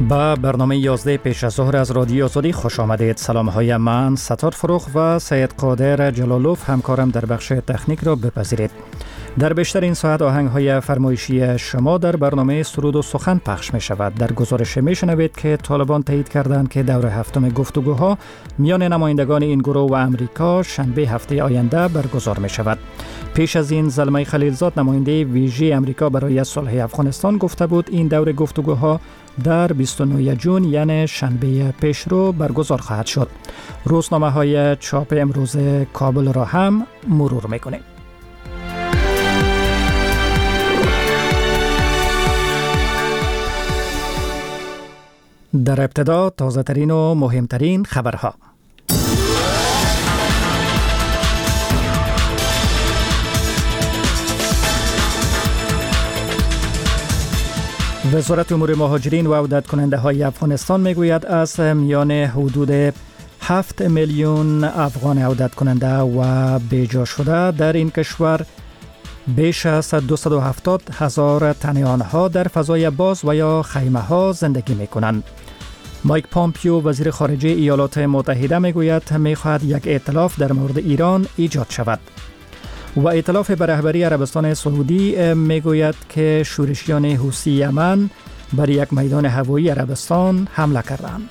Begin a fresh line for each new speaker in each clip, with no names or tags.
با برنامه 11 پیش از ظهر از رادیو آزادی خوش آمدید. سلام های من ستار فروخ و سید قادر جلالوف همکارم در بخش تکنیک را بپذیرید. در بیشتر این ساعت آهنگ های فرمایشی شما در برنامه سرود و سخن پخش می شود. در گزارش می شنوید که طالبان تایید کردند که دور هفتم گفتگوها میان نمایندگان این گروه و امریکا شنبه هفته آینده برگزار می شود. پیش از این زلمه خلیلزاد نماینده ویژه امریکا برای صلح افغانستان گفته بود این دور گفتگوها در 29 جون یعنی شنبه پیشرو برگزار خواهد شد. روزنامه های چاپ امروز کابل را هم مرور میکنیم. در ابتدا تازه ترین و مهمترین خبرها. وزارت امور مهاجرین و عودت کننده های افغانستان میگوید از میان حدود 7 میلیون افغان عودت کننده و بیجا شده در این کشور بیش از 270,000 تن آنها در فضای باز و یا خیمه ها زندگی می کنند. مایک پامپیو وزیر خارجه ایالات متحده میگوید میخواهد یک ائتلاف در مورد ایران ایجاد شود. و ائتلاف به رهبری عربستان سعودی میگوید که شورشیان حوثی یمن بر یک میدان هوایی عربستان حمله کردند.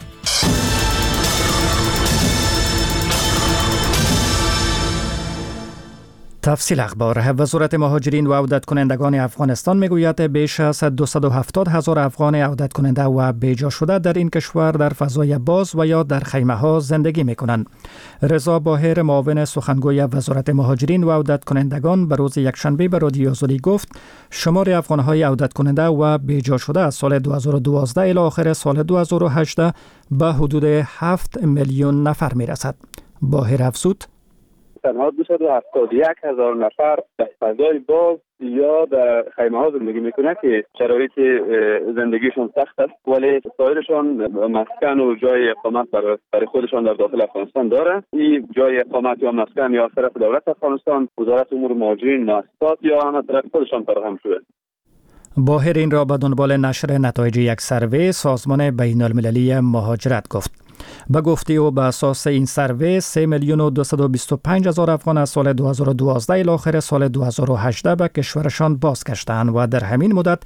تفصیل اخبار. وزارت مهاجرین و عودت کنندگان افغانستان میگوید بیش از 270,000 افغان عودت کننده و بیجا شده در این کشور در فضای باز و یا در خیمه ها زندگی میکنند. رضا باهر معاون سخنگوی وزارت مهاجرین و عودت کنندگان به روز یکشنبه به رادیو آزادی گفت شمار افغان‌های عودت کننده و بیجا شده از سال 2012 الی آخر سال 2018 به حدود 7 میلیون نفر میرسد. باهر افزود
تنها 271,000 نفر در فضای باز یا در خیمه ها زندگی میکنه که شرایط زندگیشون سخت است، ولی سایرشان مسکن و جای اقامت برای خودشان در داخل افغانستان داره. این جای اقامت یا مسکن یا طرف دولت افغانستان، وزارت امور مهاجرین، مؤسسات یا هم طرف خودشان فراهم شده.
باهر این را به دنبال نشر نتایج یک سروی سازمان بین المللی مهاجرت گفت. به گفته او به اساس این سروی 3,225,000 افغان از سال 2012 الی آخر سال 2018 به کشورشان بازگشتند و در همین مدت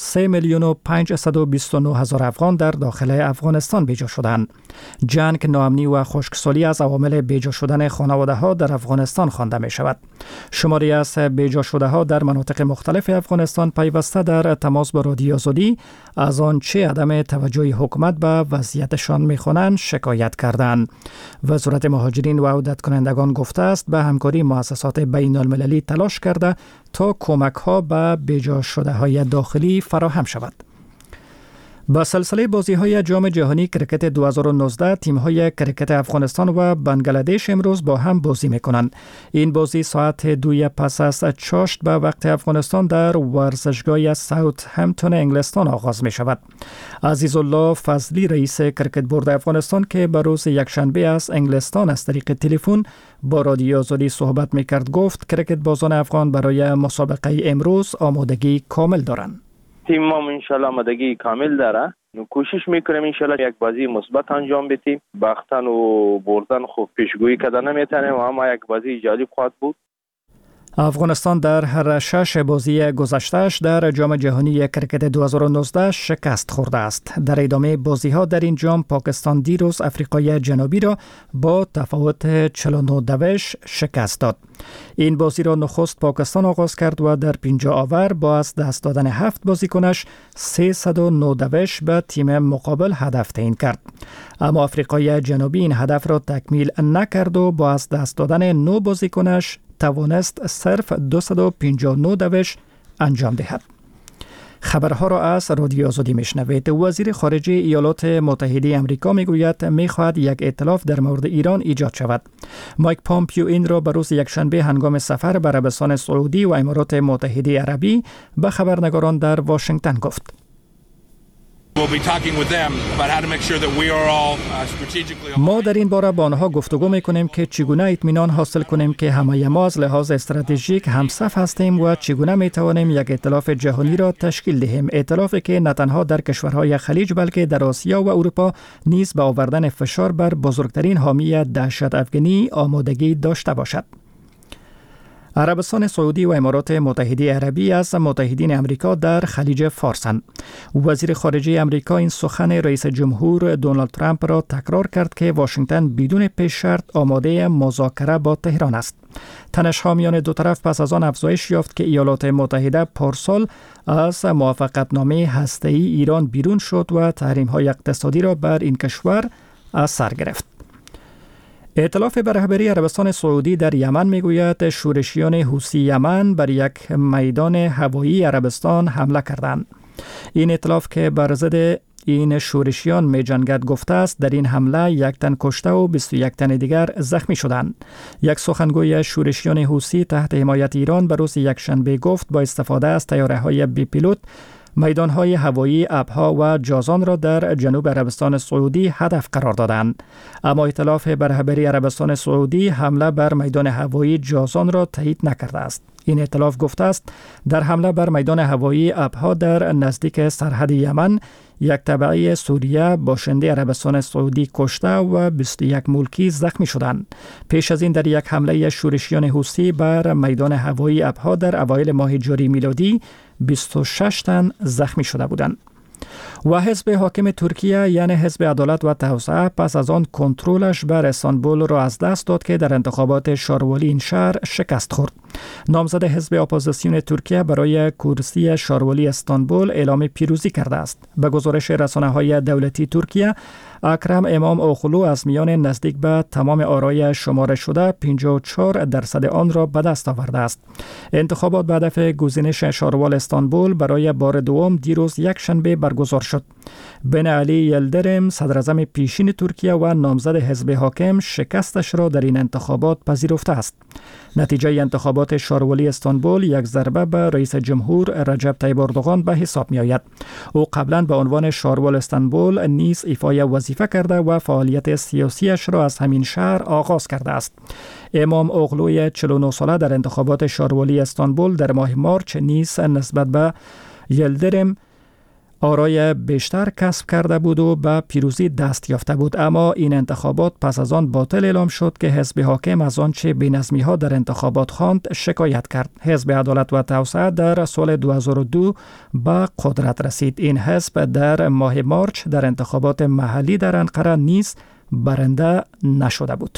3,529,000 افغان در داخل افغانستان بیجا شدند. جنگ، ناامنی و خشکسالی از عوامل بیجا شدن خانواده ها در افغانستان خوانده می شود. شماری از بیجا شده ها در مناطق مختلف افغانستان پیوسته در تماس با رادیو آزادی از آنچه عدم توجه حکومت به وضعیتشان می خوانند شکایت کردند. وزارت مهاجرین و عودت کنندگان گفته است به همکاری مؤسسات بین المللی تلاش کرده تا کمک ها به بیجا شده های داخلی فراهم شود. با سلسله بازی های جام جهانی کرکت 2019 تیم های کرکت افغانستان و بنگلادش امروز با هم بازی میکنند. این بازی ساعت 2 پس از چاشت به وقت افغانستان در ورزشگاه ساوت همپتون انگلستان آغاز می شود. عزیزالله فضلی رئیس کرکت بورد افغانستان که به روز یکشنبه از انگلستان از طریق تلفن با رادیو آزادی صحبت می کرد گفت کرکت بازان افغان برای مسابقه امروز آمادگی کامل دارند.
تیم ما انشالله آمادگی کامل داره. کوشش میکنیم انشالله یک بازی مثبت انجام بدیم. باختن و بردن خوب پیشگویی کردن نمیتونیم و اما یک بازی جالب خواهد بود.
افغانستان در هر 6 بازی گذشته‌اش در جام جهانی کرکت 2019 شکست خورده است. در ادامه بازی‌ها در این جام پاکستان دیروز آفریقای جنوبی را با تفاوت 49 شکست داد. این بازی را نخست پاکستان آغاز کرد و در 50 آور با از دست دادن 7 بازیکنش 309 به تیم مقابل هدف تعیین کرد. اما آفریقای جنوبی این هدف را تکمیل نکرد و با از دست دادن 9 بازیکنش توانست صرف 259 انجام دهد. خبرها را از رادیو آزادی میشنوید. وزیر خارجه ایالات متحده آمریکا میگوید میخواهد یک ائتلاف در مورد ایران ایجاد شود. مایک پامپیو این را به روز یکشنبه هنگام سفر به عربستان سعودی و امارات متحده عربی به خبرنگاران در واشنگتن گفت. ما در این باره با آنها گفتگو میکنیم که چگونه اطمینان حاصل کنیم که همه ما از لحاظ استراتژیک همصف هستیم و چگونه میتوانیم یک ائتلاف جهانی را تشکیل دهیم، ائتلافی که نه تنها در کشورهای خلیج بلکه در آسیا و اروپا نیز به آوردن فشار بر بزرگترین حامی دهشت افغانی آمادگی داشته باشد. عربستان سعودی و امارات متحده عربی از متحدین امریکا در خلیج فارسند. وزیر خارجه امریکا این سخن رئیس جمهور دونالد ترامپ را تکرار کرد که واشنگتن بدون پیش شرط آماده مذاکره با تهران است. تنش‌ها میان دو طرف پس از آن افزایش یافت که ایالات متحده پارسال از موافقتنامه هسته‌ای ایران بیرون شد و تحریم‌های اقتصادی را بر این کشور از سر گرفت. ائتلاف به رهبری عربستان سعودی در یمن میگوید شورشیان حوثی یمن بر یک میدان هوایی عربستان حمله کردند. این ائتلاف که بر ضد این شورشیان می جنگد گفته است در این حمله 1 تن کشته و 21 تن دیگر زخمی شدند. یک سخنگوی شورشیان حوثی تحت حمایت ایران به روز یکشنبه گفت با استفاده از طیاره‌های بی پیلوت میدانهای هوایی ابها و جازان را در جنوب عربستان سعودی هدف قرار دادند. اما ائتلاف به رهبری عربستان سعودی حمله بر میدان هوایی جازان را تایید نکرده است. این ائتلاف گفته است در حمله بر میدان هوایی ابها در نزدیک سرحد یمن یک تبعی سوریه باشنده عربستان سعودی کشته و 21 ملکی زخمی شدند. پیش از این در یک حمله شورشیان حوثی بر میدان هوایی ابها در اوایل ماه جاری میلادی 26 تن زخمی شده بودند. و حزب حاکم ترکیه یعنی حزب عدالت و توسعه پس از آن کنترلش بر استانبول را از دست داد که در انتخابات شاروالی این شهر شکست خورد. نامزد حزب اپوزیسیون ترکیه برای کرسی شاروالی استانبول اعلام پیروزی کرده است. به گزارش رسانه‌های دولتی ترکیه، اکرم امام اوغلو از میان نزدیک به تمام آرای شماره شده 54% آن را به دست آورده است. انتخابات به هدف گزینش شاروال استانبول برای بار دوم دیروز یکشنبه برگزار شد. بن علی یلدرم صدراعظم پیشین ترکیه و نامزد حزب حاکم شکستش را در این انتخابات پذیرفته است. نتیجه انتخابات شاروالی استانبول یک ضربه به رئیس جمهور رجب طیب اردوغان به حساب می آید. او قبلا به عنوان شاروال استانبول نیز ایفای وظیفه کرده و فعالیت سیاسیش را از همین شهر آغاز کرده است. امام اوغلوی 49 ساله در انتخابات شاروالی استانبول در ماه مارچ نیز نسبت به یلدرم آرای بیشتر کسب کرده بود و به پیروزی دست یافته بود، اما این انتخابات پس از آن باطل اعلام شد که حزب حاکم از آنچه بی‌نظمی‌ها در انتخابات خواند شکایت کرد. حزب عدالت و توسعه در سال 2002 به قدرت رسید. این حزب در ماه مارچ در انتخابات محلی در انقره نیز برنده نشده بود.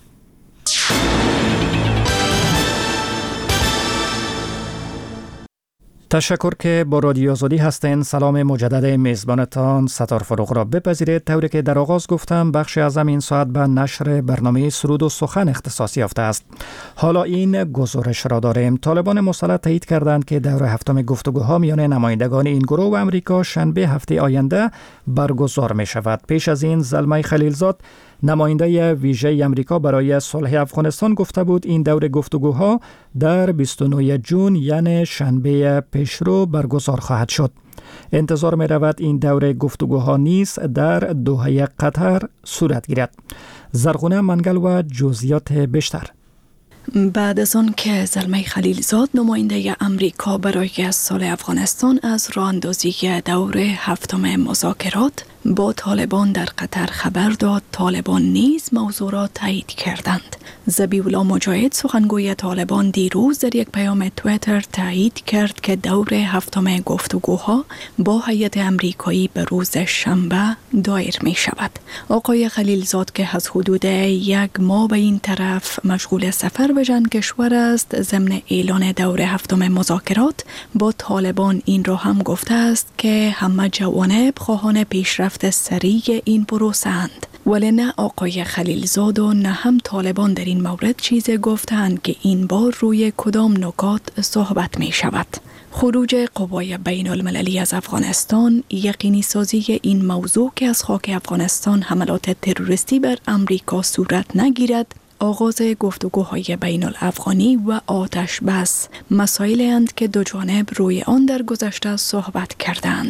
تشکر که با رادیو آزادی هستین. سلام مجدد میزبانتان ستار فروغ را بپذیرید. طوری که در آغاز گفتم بخش اعظم این ساعت به نشر برنامه سرود و سخن اختصاص یافته است. حالا این گزارش را داریم. طالبان مسلح تایید کردند که دور هفتم گفتگوها میان نمایندگان این گروه و امریکا شنبه هفته آینده برگزار می شود. پیش از این زلمه خلیلزاد نماینده ویژه امریکا برای صلح افغانستان گفته بود این دور گفتگوها در 29 جون یعنی شنبه پیشرو برگزار خواهد شد. انتظار می رود این دور گفتگوها نیز در دوحه قطر صورت گیرد. زرغونه منگل و جزئیات بیشتر.
بعد از آن که زلمه خلیلزاد نماینده امریکا برای صلح افغانستان از راه اندازی دور هفتم مذاکرات با طالبان در قطر خبر داد، طالبان نیز موضوع را تایید کردند. ذبیح الله مجاهد سخنگوی طالبان دیروز در یک پیام توییتر تایید کرد که دور هفتم گفتگوها با هیئت امریکایی به روز شنبه دایر می شود. آقای خلیلزاد که از حدود یک ماه به این طرف مشغول سفر به چند کشور است، ضمن اعلان دور هفتم مذاکرات با طالبان این را هم گفته است که همه جوانب خواهان پیشرفت سریع این پروسه اند. ولی نه آقای خلیلزاد و نه هم طالبان در این مورد چیزی گفتند که این بار روی کدام نکات صحبت می شود. خروج قوای بین المللی از افغانستان، یقینی سازی این موضوع که از خاک افغانستان حملات تروریستی بر امریکا صورت نگیرد، آغاز گفتگوهای بین الافغانی و آتش بس مسائلی اند که دو جانب روی آن در گذشته صحبت کردند.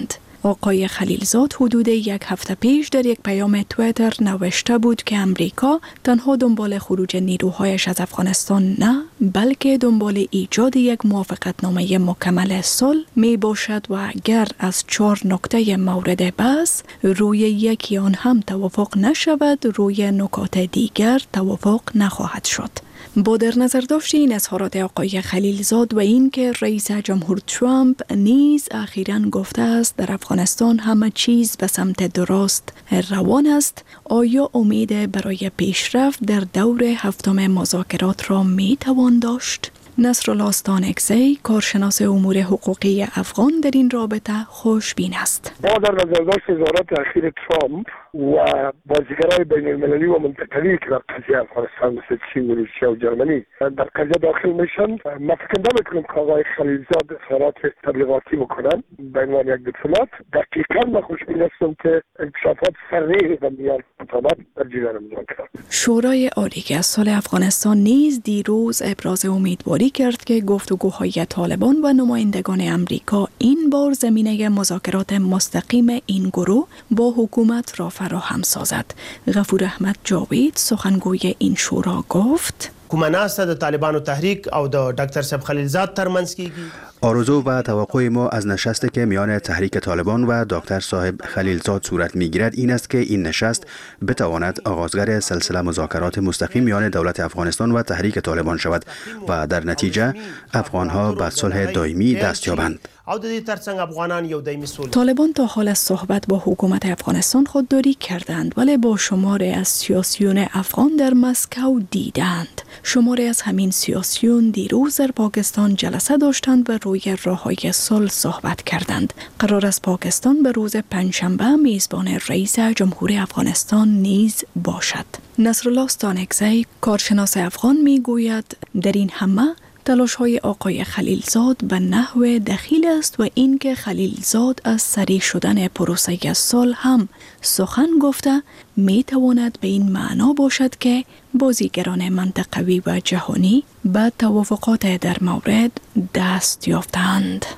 آقای خلیلزاد حدود یک هفته پیش در یک پیام توییتر نوشته بود که امریکا تنها دنبال خروج نیروهایش از افغانستان نه، بلکه دنبال ایجاد یک موافقتنامه مکمل صلح می باشد و اگر از 4 نکته مورد بحث روی یکی آن هم توافق نشود، روی نکات دیگر توافق نخواهد شد. با در نظر داشت این اظهارات آقای خلیلزاد و این که رئیس جمهور ترامپ نیز اخیراً گفته است در افغانستان همه چیز به سمت درست روان است، آیا امید برای پیشرفت در دور 7 مذاکرات را می توان داشت؟ نصرالله استانکزی، کارشناس امور حقوقی افغان، در این رابطه خوشبین است.
با در نظر داشت اظهارات اخیر ترامپ و بازیگرای بین المللی و منطقه‌ای که در قضیه افغانستان مثل چین و روسیه و جرمنی در قضیه داخل میشن، ما فکر نمی‌کنیم که آقای خلیلزاد اظهارات تبلیغاتی بکنن. به عنوان یک دیپلمات دقیقاً ما خوشبین هستم که انکشافات صریح و میان مطابقت در جریان مذاکرات.
شورای عالی از صلح افغانستان نیز دیروز ابراز امیدواری کرد که گفتگوهای طالبان و نمایندگان امریکا این بار زمینه مذاکرات مستقیم این گروه با حکومت را فراهم سازد. غفور احمد جاوید، سخنگوی این شورا، گفت:
کومناسته د طالبانو تحریک او د ډاکټر صاحب خلیلزاد ترمنځ کیږي.
آرزو و توقع ما از نشستی که میان تحریک طالبان و دکتر صاحب خلیلزاد صورت میگیرد این است که این نشست بتواند آغازگر سلسله مذاکرات مستقیم میان دولت افغانستان و تحریک طالبان شود و در نتیجه افغانها به صلح دائمی دست یابند.
طالبان تا حال از صحبت با حکومت افغانستان خودداری کردند، ولی با شماری از سیاسیون افغان در مسکو دیدند. شماری از همین سیاسیون دیروز در پاکستان جلسه داشتند و روی راه‌های صلح صحبت کردند. قرار است پاکستان به روز پنجشنبه میزبان رئیس جمهور افغانستان نیز باشد. نصرالله استانکزی، کارشناس افغان، میگوید در این همه تلاش‌های آقای خلیلزاد به نحو دخیل است و اینکه خلیلزاد از سریع شدن پروسه صلح هم سخن گفته میتواند به این معنا باشد که بازیگران منطقوی و جهانی به توافقات در مورد دست یافتند.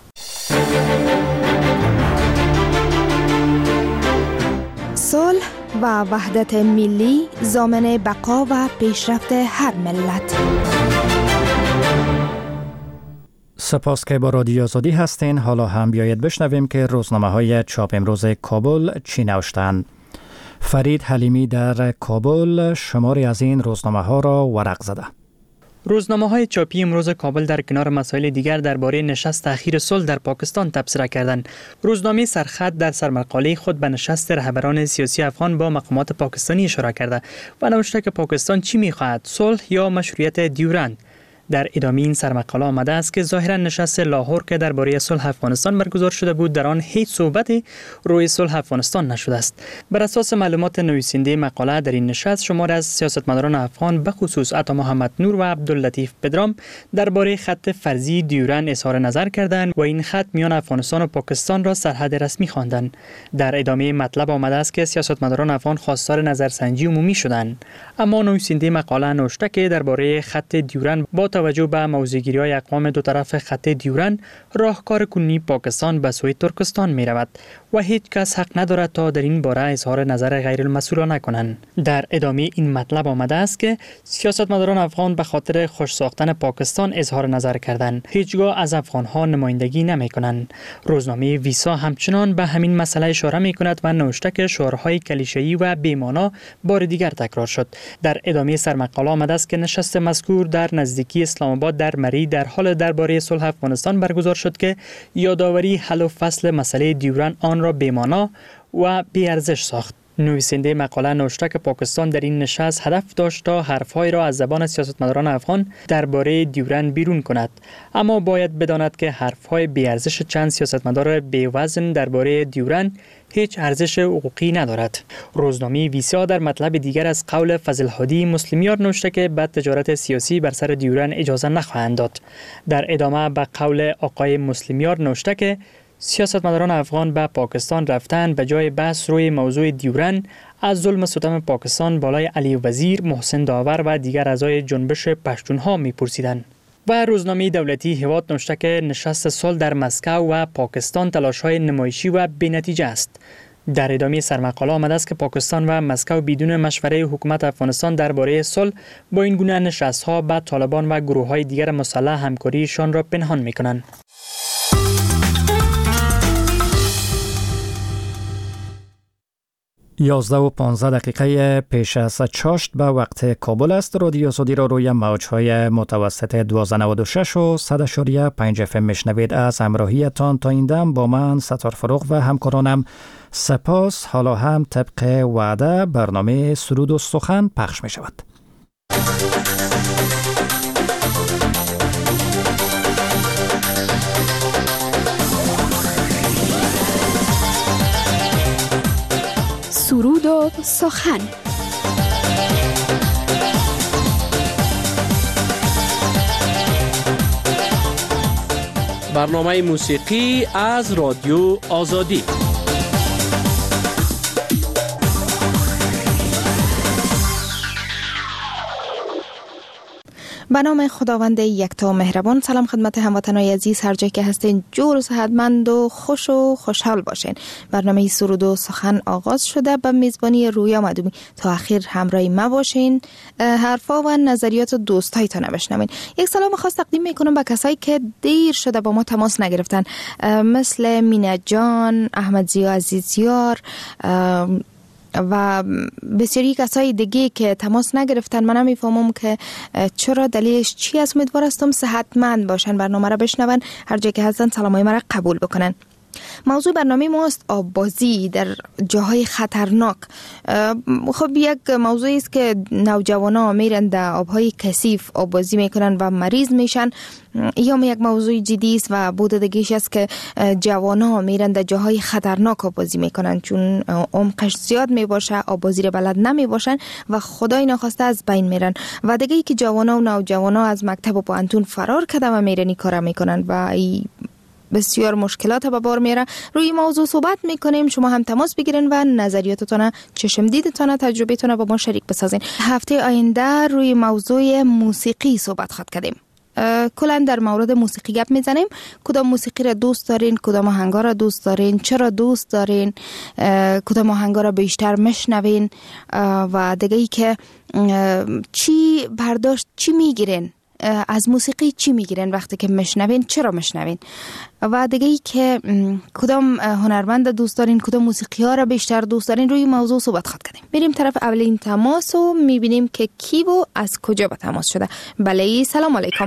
صلح و وحدت ملی ضامن بقا و پیشرفت هر ملت.
سپاس که با رادیو آزادی هستین. حالا هم بیایید بشنویم که روزنامه‌های چاپ امروز کابل چی نوشتند. فرید حلیمی در کابل شماری از این روزنامه‌ها را ورق زده.
روزنامه‌های چاپی امروز کابل در کنار مسائل دیگر درباره نشست اخیر صلح در پاکستان تبصره کردند. روزنامه سرخط در سرمقاله خود به نشست رهبران سیاسی افغان با مقامات پاکستانی اشاره کرده و نوشته که پاکستان چی می‌خواهد، صلح یا مشروعیت دیورند. در ادامه این سرمقاله آمده است که ظاهرا نشست لاهور که درباره صلح افغانستان برگزار شده بود در آن هیچ صحبتی روی صلح افغانستان نشده است. بر اساس معلومات نویسنده مقاله در این نشست شمار از سیاستمداران افغان به خصوص عطا محمد نور و عبداللطیف پدرام درباره خط فرضی دیورند اظهار نظر کردند و این خط میان افغانستان و پاکستان را سرحد رسمی خواندند. در ادامه مطلب آمده است که سیاستمداران افغان خواستار نظرسنجی عمومی شدند، اما نویسنده مقاله نوشته که درباره خط دیورند با توجه به موضوعگیری‌های اقوام دو طرف خط دیورند راهکار کنونی پاکستان به سوی ترکستان می رود و هیچ کس حق ندارد تا در این باره اظهار نظر غیر المسئولانه کنند. در ادامه این مطلب آمده است که سیاستمداران افغان به خاطر خوش ساختن پاکستان اظهار نظر کردند، هیچگاه از افغان‌ها نمایندگی نمی‌کنند. روزنامه ویسا همچنان به همین مسئله اشاره می‌کند و نوشته که شعارهای کلیشه‌ای و بی‌معنا بار دیگر تکرار شد. در ادامه سرمقاله آمده است که نشست مذکور در نزدیکی اسلام آباد در مری در حال درباره صلح افغانستان برگزار شد که یادآوری حل و فصل مسئله دیورند آن را بی‌معنا و بی‌ارزش ساخت. نویسنده مقاله نوشته که پاکستان در این نشست هدف داشت تا حرفهای را از زبان سیاستمداران افغان درباره دیورند بیرون کند، اما باید بداند که حرفهای بی‌ارزش چند سیاستمدار بی‌وزن درباره دیورند هیچ ارزش حقوقی ندارد. روزنامه ویسا در مطلب دیگر از قول فضل‌هادی مسلمیار نوشته که به تجارت سیاسی بر سر دیورند اجازه نخواهند داد. در ادامه به قول آقای مسلمیار نوشته که سیاستمداران افغان به پاکستان رفتن به جای بحث روی موضوع دیورند از ظلم و ستم پاکستان بالای علی وزیر، محسن داور و دیگر اعضای جنبش پشتونها می‌پرسیدند. و روزنامه دولتی هیواد نوشته که نشست صلح در مسکو و پاکستان تلاش‌های نمایشی و بی‌نتیجه است. در ادامه سرمقاله آمده است که پاکستان و مسکو بدون مشوره حکومت افغانستان درباره صلح با این گونه نشست‌ها با طالبان و گروه‌های دیگر مسلح همکاریشان را پنهان می‌کنند.
11:15 پیش از چاشت به وقت کابل است. رادیو سعودی را روی موج‌های متوسط 1296 و 100.5 FM میشنوید. از همراهیتان تا این دم با من ستار فروغ و همکارانم سپاس. حالا هم طبق وعده برنامه سرود و سخن پخش می شود.
سرود و سخن.
برنامه موسیقی از رادیو آزادی.
به نام خداوند یکتا مهربان. سلام خدمت هموطنان عزیز، هر جا که هستین جور و صحتمند و خوش و خوشحال باشین. برنامه سرود و سخن آغاز شده. به میزبانی رویا مدومی تا اخیر همراه ما باشین. حرفا و نظریات دوستایتان بشنوین. یک سلام خاص تقدیم میکنم به کسایی که دیر شده با ما تماس نگرفتن، مثل مینا جان، احمد زیا عزیزیار و بسیاری کسای دیگه که تماس نگرفتن. من نمیفهمم که چرا، دلیلش چی است. امیدوار هستم صحتمند باشن، برنامه را بشنون، هر جا که هستن سلامای ما را قبول بکنن. موضوع برنامه ماست آببازی در جاهای خطرناک. خب یک موضوعی است که نوجوانا میرن در آبهای کثیف آببازی میکنن و مریض میشن، یا یک موضوع جدی است و بود دیگه‌اش است که جوانا میرن در جاهای خطرناک آببازی میکنن، چون عمقش زیاد میباشه، آببازی را بلد نمیباشن و خدای ناخواسته از بین میرن. و دیگه ای که جوانا و نوجوانا از مکتب و پانتون فرار کرده و میرن این کارا میکنن و بسیار مشکلات به بار میاره. روی موضوع صحبت میکنیم. شما هم تماس بگیرین و نظریاتتون، چشم دیدتون، تجربیتون با ما شریک بسازین. هفته آینده روی موضوع موسیقی صحبت خواهد کردیم. کلا در مورد موسیقی گپ میزنیم. کدام موسیقی را دوست دارین، کدام آهنگا را دوست دارین، چرا دوست دارین، کدام آهنگا را بیشتر میشنوین و دیگه ای که چی برداشت، چی میگیرین از موسیقی، چی میگیرین وقتی که میشنوین، چرا میشنوین، و دیگه ای که کدام هنرمند دوست دارین، کدام موسیقی ها را بیشتر دوست دارین. روی موضوع صحبت خواهد کردیم. میریم طرف اولین تماس و میبینیم که کی و از کجا با تماس شده. بله، سلام علیکم.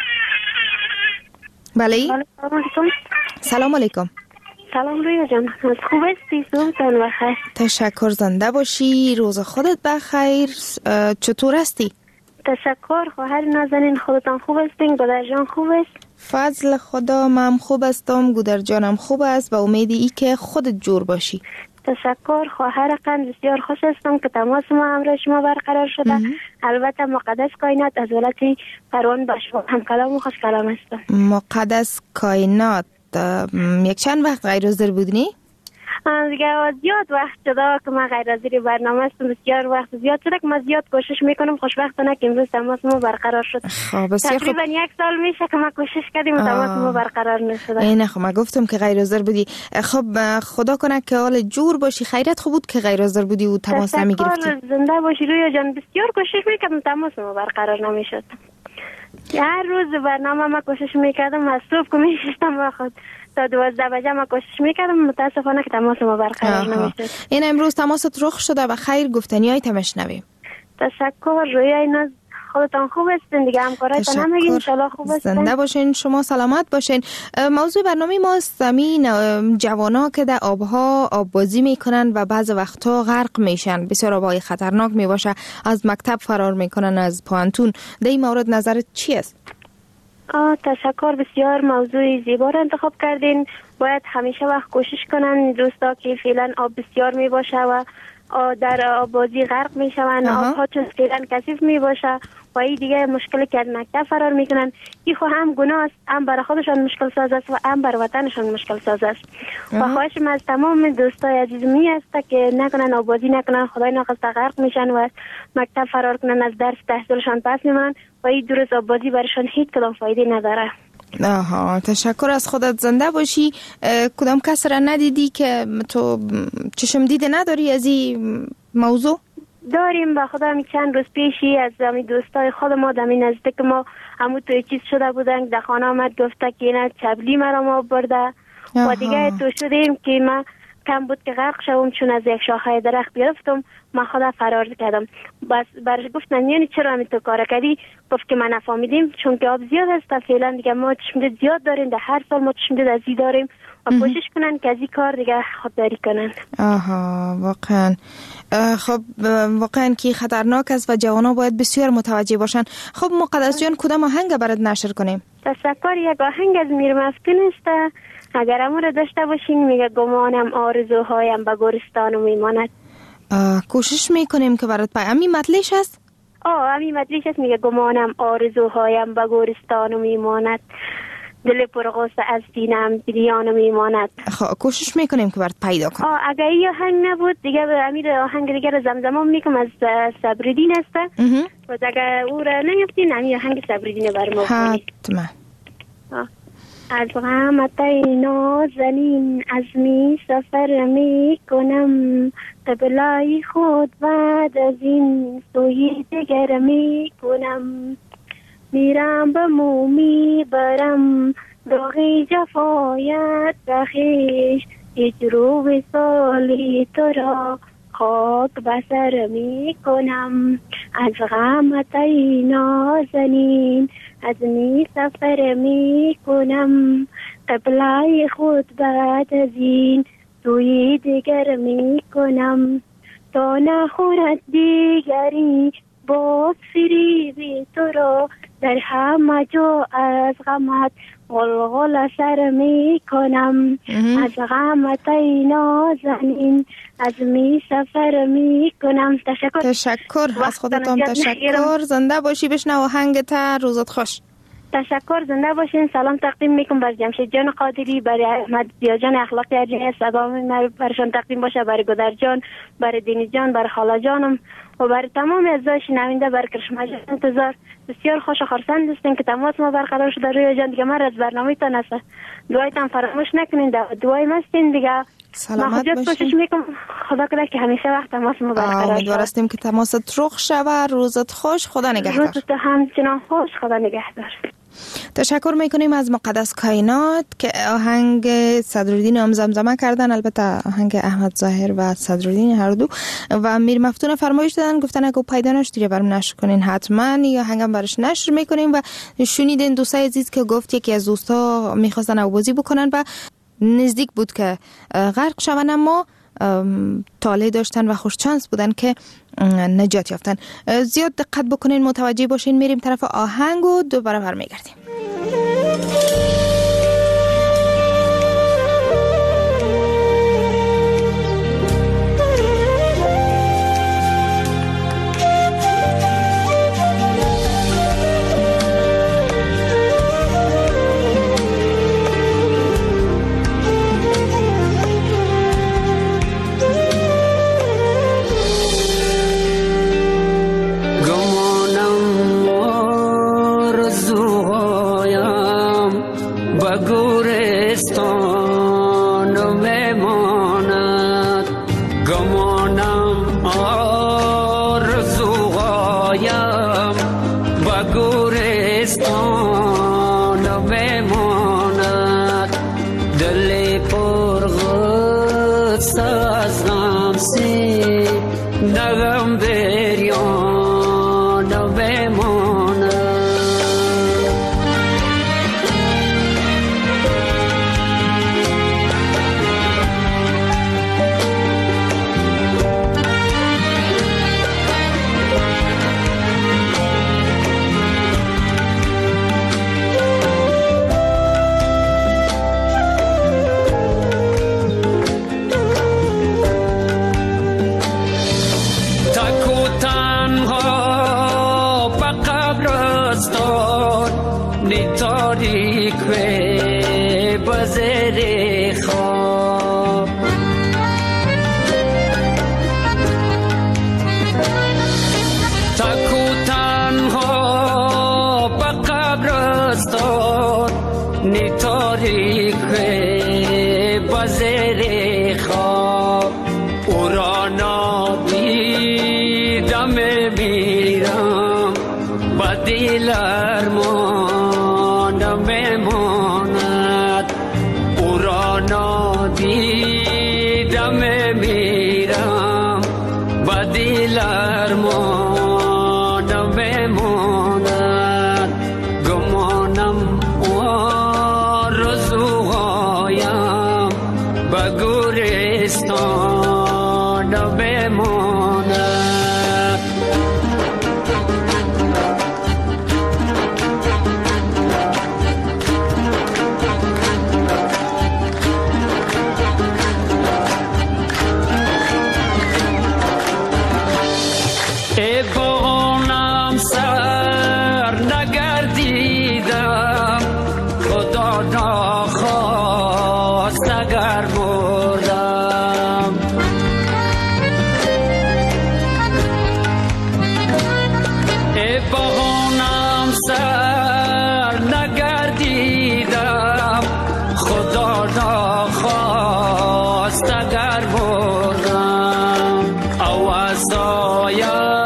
بله، سلام علیکم.
سلام رویا جان، خوب هستی؟ صبحتون بخیر.
تشکر، زنده باشی، روز خودت بخیر. چطور هستی؟
تشکر خواهر نازنین، خودتان خوب هستین؟ گودر جان خوب است؟
فضل خدا، من خوب هستم، گودر جانم خوب است و امیدی ای که خودت جور باشی.
تشکر خواهر قند، بسیار خوش هستم که تماس ما همراه شما برقرار شده. البته مقدس کائنات از ولایت پروان با شما هم کلام و خوش کلام هستم.
مقدس کائنات، یک چند وقت غیر حاضر بودنی؟
دیگه زیاد وقت شده که من غیر حاضر برنامه هستم. بسیار وقت زیاد شده که من زیاد کوشش میکنم. خوشبختانه که امروز تماس ما برقرار شد. تقریبا یک سال میشه که من کوشش کردیم و تماس ما برقرار نشده.
نه خب من گفتم که غیر حاضر بودی. خب خدا کنه که حال جور باشی. خیرت خوب بود که غیر حاضر بودی و تماس نمیگرفتی.
زنده باشی رویا جان. بسیار کوشش میکردم تماس ما برقرار نمیشد. هر روز برنامه ما کوشش میکردم، از صبح که میشستم خود تا 12 بجه ما کوشش میکردم. متاسفانه که تماس ما برقرار نمیشد.
این امروز تماست رخ شده و خیر گفتنیای تمشنویم.
تشکر رویا. اینا خودتان خوب هستین دیگه، همکارایتان هم ان شاءالله خوب هستین.
زنده باشین، شما سلامت باشین. موضوع برنامه ما زمین جوانا که در آبها آببازی میکنن و بعض وقتا غرق میشن. بسیار آبهای خطرناک میباشه، از مکتب فرار میکنن، از پانتون. در این مورد نظرت چی است؟
تشکر، بسیار موضوع زیبا را انتخاب کردین. باید همیشه وقت کوشش کنن دوستا که فعلا آب بسیار می باشه و در آبازی غرق میشوند، آبها چون فعلا کثیف میباشه و این دیگه مشکلی که از مکتب فرار میکنن. این خو هم گناه است، هم برای خودشان مشکل ساز است و هم برای وطنشان مشکل ساز است. و خواهشم از تمام دوستای عزیزمی است که نکنن آبازی نکنن، خدای نخواسته غرق میشن و مکتب فرار کنن، از درس تحصیلشان پس میمونن و این دور از آبازی برایشان هیچ کدام فایده نداره.
تشکر از خودت، زنده باشی. کدام کس را ندیدی که تو چشم دیده نداری از این موضوع؟
داریم به خدا. چند روز پیشی از امی دوستای خود ما دمی نزدیک ما همون توی چیز شده بودن، در خانه آمد گفته که اینا چبلی مرا ما برده و دیگه تو شدیم که ما کم بود که غرق شوم، چون از یک شاخه درخت گرفتم من خدا فرار کردم. بس برش گفتن یعنی چرا همین تو کار کردی؟ گفت که من نفهمیدیم چون که آب زیاد است، فعلا دیگه ما چشمدید زیاد داریم، در هر سال ما چشمدید از این داریم و کوشش کنن که از این کار دیگه خودداری کنن.
واقعا. خب واقعا که خطرناک است و جوانا باید بسیار متوجه باشن. خب مقدس جان کدام آهنگ برات نشر کنیم؟
تشکر. یک آهنگ از میر مفتون است، اگر امور داشته باشین. میگه گمانم آرزوهایم به گورستان میماند.
کوشش میکنیم که برات امی مطلعش است؟
امی مطلعش است. میگه گمانم آرزوهایم به گورستان میماند، دل پرغصه از سینم بریان میماند.
خب کوشش میکنیم که برات پیدا کنیم.
اگر این آهنگ نبود دیگه امیر آهنگ دیگه رو زمزمه میکنم از صبرالدین است و اگر او را نیفتین امیر آهنگ صبرالدین برام کنید.
حتما.
از غمتای نازنین عزمی سفر می کنم، قبلای خود بعد از این سوی دیگر می کنم. میرم به مومی برم داغی جفایت بخیش، هیچ رو به سالی تو را خاک بسر می کنم. از غمتای نازنین عزمی سفر می کنم، قبلای خود بعد از این سوی دیگر می کنم. تا نخورد دیگری باز فریبی تو را، در همه جا از غمت غلغل سر می کنم. از غمت ای نازنین از می سفر می کنم.
تشکر از خودتان. تشکر. زنده باشی. بشنو آهنگت. روزت خوش.
تشکر. زنده باشین. سلام تقدیم میکنم بر جمشید جان قادری، برای احمد زیا جان اخلاقی ارجنی، سلام برشان تقدیم باشه برای گدر جان، برای دینی جان، برای خالا جانم و برای تمام اعضای شنونده، برای کرشمه جان. انتظار بسیار خوش و خرسند هستیم که تماس ما برقرار شده. روی جان دیگه من از برنامه تان است، دعایتان فراموش نکنین، دعای مستین دیگه.
سلامت باشین.
کوشش میکنم خدا کنه که همیشه وقت تماس ما برقرار شه.
امیدوار هستیم که تماست رخ شود. روزت خوش. خدا نگهدار.
روزت همچنان خوش. خدا نگهدار.
تشکر میکنیم از مقدس کائنات که آهنگ صدرالدین هم زمزمه کردن، البته آهنگ احمد ظاهر و صدرالدین هر دو، و میر مفتون فرمایش دادن گفتن اگه پیدا نشد برام نشر کنین، حتما یا آهنگم براش نشر میکنیم. و شنیدین دوستای عزیز که گفت یکی از دوستا میخواستن آوازی بکنن و نزدیک بود که غرق شون، اما طالع داشتن و خوش چانس بودن که نجات یافتن. زیاد دقت بکنین، متوجه باشین. میریم طرف آهنگ و دوباره برمیگردیم.
نی تاریک و بزر خواب تکو تنها به قبرستان نی تاریک و بزر خواب او را نادیدم میرم با دل ارمانم میماند او را نادیدم میرم با دل ارمانم میماند گمانم آرزوهایم به گورستان بماند ای بانم سر نگردیدم خدا نخواست اگر مردم ای بانم سر نگردیدم خدا نخواست اگر مردم اوازایم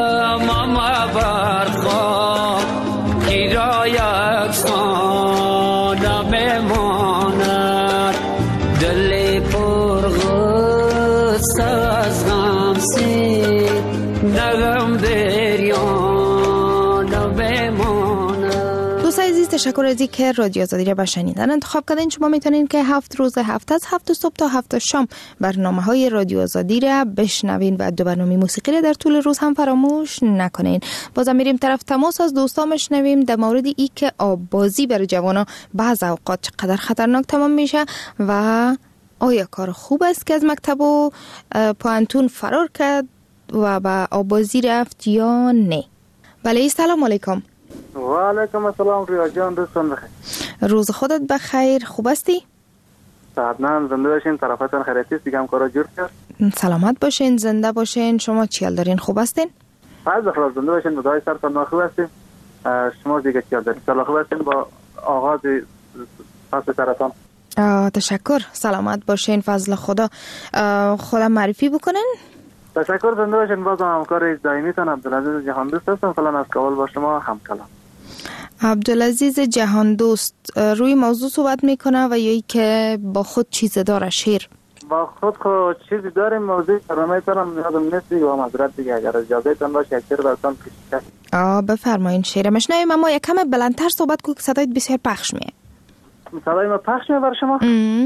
تشکر از اینکه رادیو آزادی را به شنیدن انتخاب کردین. شما میتونین که 7 روز هفته از 7 صبح تا 7 شام برنامه‌های رادیو آزادی را بشنوین و دو برنامه موسیقی را در طول روز هم فراموش نکنین. بازم میریم طرف تماس از دوستا میشنویم در مورد ای که آببازی برای جوانا بعض اوقات چقدر خطرناک تمام میشه و آیا کار خوب است که از مکتب و پانتون فرار کرد و به آببازی رفت یا نه. بله سلام علیکم.
و علیکم السلام ریا جان، دوستان بخیر.
روز خودت بخیر، خوب هستی؟
سعدنام، زنده باشین، طرفتان خیریتی است، دیگه هم کارا جور کرد.
سلامت باشین، زنده باشین. شما چی حال دارین، خوب هستین؟
از بخیر، زنده باشین، بدای سرتان خوب هستین. شما دیگه چی حال دارین؟ سلام خوب هستین با آغاز فصل سرطان.
تشکر، سلامت باشین، فضل خدا. خودم معرفی بکنین.
تشکر، زنده باشین. باز همکار دائمی تان عبدالعزیز جهان دوست هستم. فعلا از کابل با شما هم کلام.
عبدالعزیز جهان دوست روی موضوع صحبت میکنه و یا که با خود چیز داره؟ شیر
با خود چیزی داریم. موضوع برنامه تانم یادم نیست و معذرت دیگه اگر اجازه تان باشه یک شیر براتون پیش کنم.
بفرمایین. شیر مشنویم اما یک کم بلندتر صحبت کنید که صدایت بسیار پخش میه.
صدای ما پخش میه بر شما؟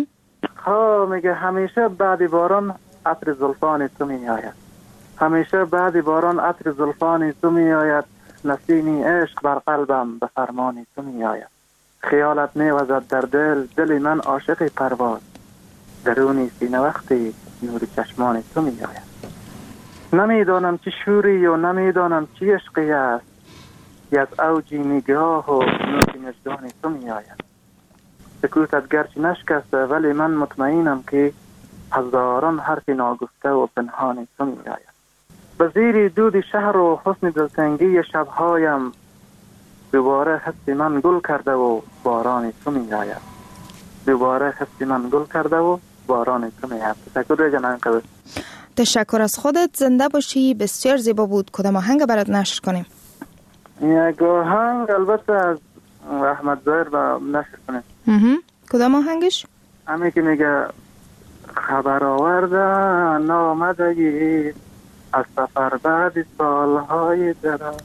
میگه همیشه بعد باران عطر زلفان تو می آید، همیشه بعد باران عطر زلفان تو می آید، نسیمی عشق بر قلبم به فرمان تو می آید، خیالت می وزد در دل من عاشق پرواز، درونی سینه وقتی نور چشمان تو می آید. نمیدانم چی شوری و نمیدانم چی عشقی است، از اوجی نگاه و نوک مژگان تو می آید. سکوتت گرچه نشکسته ولی من مطمئنم که هزاران حرف ناگفته و پنهان تو می آید. به زیر دود شهر و حسن دلتنگی شبهایم دوباره حس من گل کرده و باران تو می آید، دوباره حس من گل کرده و باران تو می آید. تشکر جنان قبل.
تشکر از خودت، زنده باشی. بسیار زیبا بود. کدام آهنگ برات نشر کنیم؟
یک آهنگ البته از احمد ظاهر و نشر کنیم.
کدام آهنگش؟
همین که میگه خبر آوردن آمدگی از سفر بعد سالهای دراز.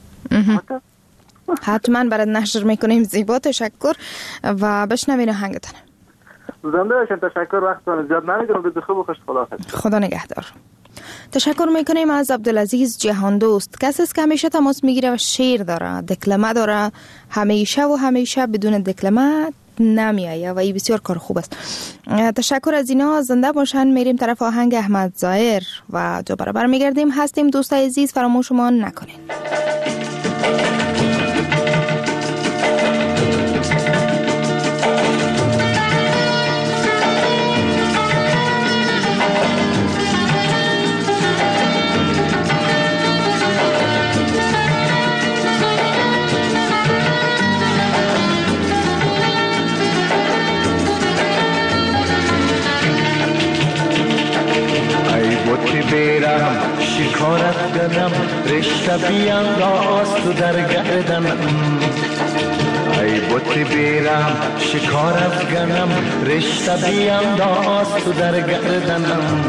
حتما برات نشر میکنیم. زیبا، تشکر و بشنوین آهنگتان.
زنده باشین. تشکر، وقتتون زیاد نمیگیرم. روز خوب و خوش، خداحافظ.
خدا نگهدار. تشکر میکنیم از عبدالعزیز جهان دوست. کسی است که همیشه تماس میگیره و شعر داره، دکلمه داره، همیشه و همیشه بدون دکلمه نمیایه و این بسیار کار خوب است. تشکر از اینا. زنده باشن. میریم طرف آهنگ احمد ظاهر و دوباره برمیگردیم. هستیم دوستای عزیز، فراموش ما نکنین.
بیرم شکارت کنم رشته بیانداز تو در گردنم ای بت بیرم شکارت کنم رشته بیانداز تو در گردنم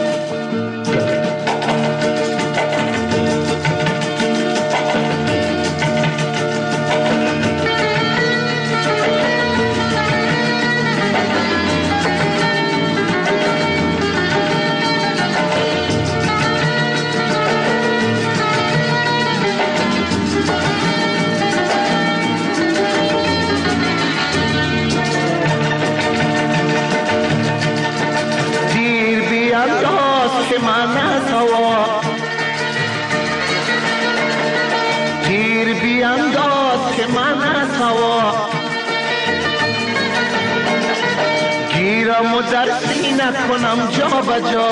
تیر بیانداز که من از هوا گیرم و در سینه کنم جا بجا